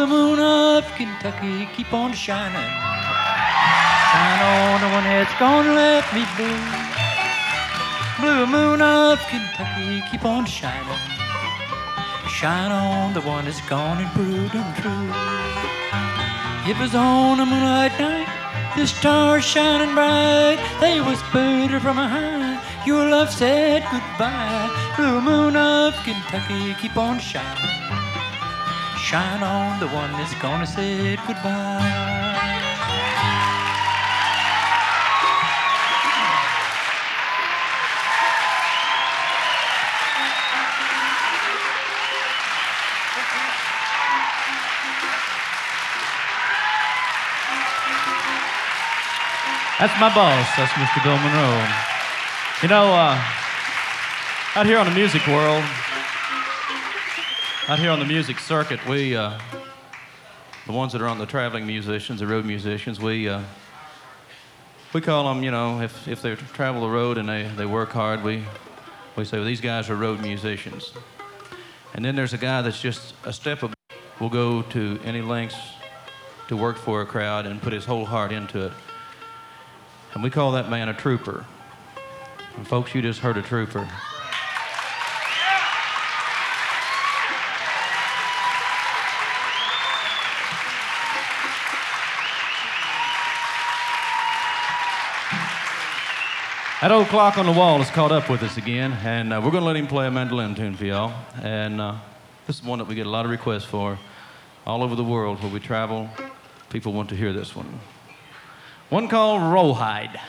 Blue moon of Kentucky, keep on shining. Shine on the one that's gonna let me blue. Blue moon of Kentucky, keep on shining. Shine on the one that's gone and proved untrue. It was on a moonlight night, the stars shining bright. They whispered from a high, your love said goodbye. Blue moon of Kentucky, keep on shining. Shine on the one that's gonna say goodbye. That's my boss. That's Mr. Bill Monroe. You know, out here on the music world, out here on the music circuit, we, the ones that are on the traveling musicians, the road musicians, we call them, you know, if they travel the road and they work hard, we say, well, these guys are road musicians. And then there's a guy that's just a step above, will go to any lengths to work for a crowd and put his whole heart into it. And we call that man a trooper. And folks, you just heard a trooper. That old clock on the wall has caught up with us again, and we're going to let him play a mandolin tune for y'all. And this is one that we get a lot of requests for all over the world where we travel. People want to hear this one. One called Rawhide.